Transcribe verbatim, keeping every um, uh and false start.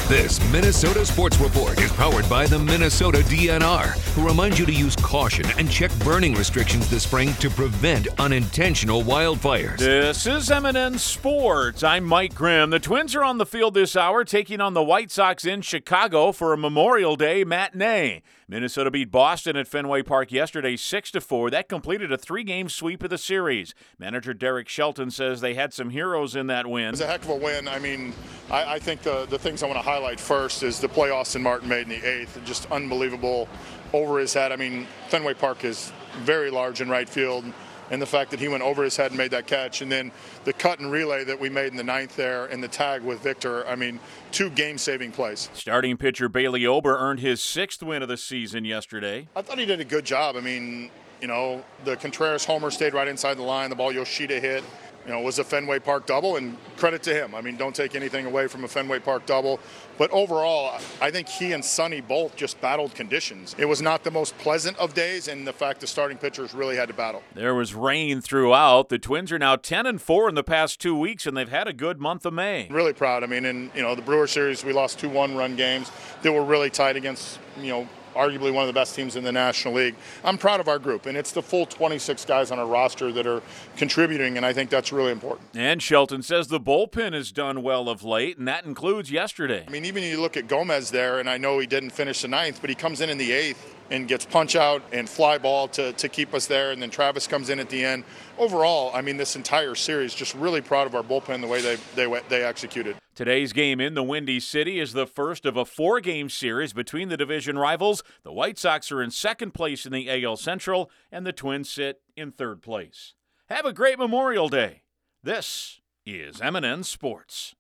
This Minnesota Sports Report is powered by the Minnesota D N R, who reminds you to use caution and check burning restrictions this spring to prevent unintentional wildfires. This is M and N Sports. I'm Mike Grimm. The Twins are on the field this hour, taking on the White Sox in Chicago for a Memorial Day matinee. Minnesota beat Boston at Fenway Park yesterday six to four. That completed a three-game sweep of the series. Manager Derek Shelton says they had some heroes in that win. It was a heck of a win. I mean, I, I think the, the things I want to highlight first is the play Austin Martin made in the eighth. Just unbelievable over his head. I mean, Fenway Park is very large in right field, and the fact that he went over his head and made that catch, and then the cut and relay that we made in the ninth there and the tag with Victor, I mean, two game-saving plays. Starting pitcher Bailey Ober earned his sixth win of the season yesterday. I thought he did a good job. I mean, you know, the Contreras homer stayed right inside the line. The ball Yoshida hit, you know, was a Fenway Park double, and credit to him. I mean, don't take anything away from a Fenway Park double. But overall, I think he and Sonny both just battled conditions. It was not the most pleasant of days, and the fact the starting pitchers really had to battle. There was rain throughout. The Twins are now ten and four in the past two weeks, and they've had a good month of May. Really proud. I mean, in you know the Brewer series, we lost two one-run games that were really tight against, you know, arguably one of the best teams in the National League. I'm proud of our group, and it's the full twenty-six guys on our roster that are contributing, and I think that's really important. And Shelton says the bullpen has done well of late, and that includes yesterday. I mean, even you look at Gomez there, and I know he didn't finish the ninth, but he comes in in the eighth and gets punch out and fly ball to, to keep us there, and then Travis comes in at the end. Overall, I mean, this entire series, just really proud of our bullpen, the way they they they executed. Today's game in the Windy City is the first of a four-game series between the division rivals. The White Sox are in second place in the A L Central, and the Twins sit in third place. Have a great Memorial Day. This is M and N Sports.